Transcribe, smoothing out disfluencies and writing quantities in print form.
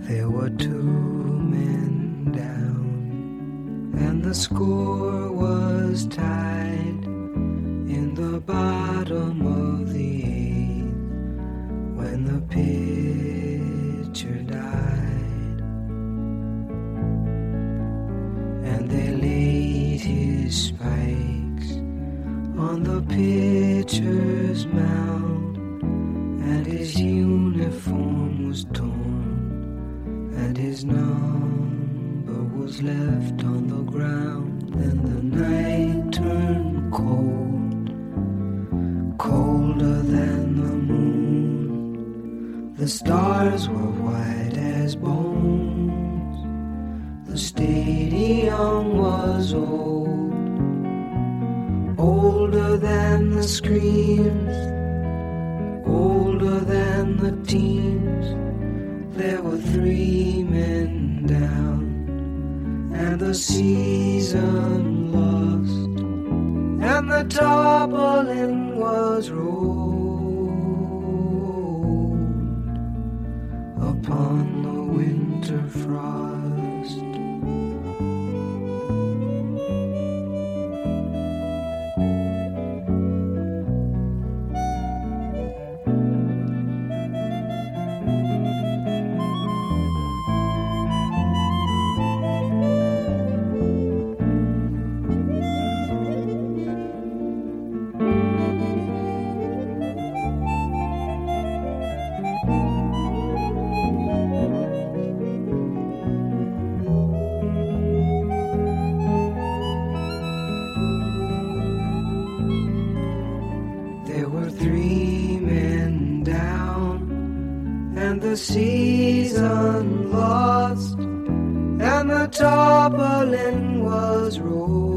There were two men down, and the score was tied in the bottom of the eighth when the pitcher died. And they laid his spikes on the pitcher's mound, and his uniform was torn, and his number was left on the ground. Then the night turned cold, colder than the moon. The stars were white as bones. The stadium was old, older than the screams, older than the teams. There were three men down, and the season lost, and the tarpaulin was rolled upon the winter frost. The season lost, and the tarpaulin was rolled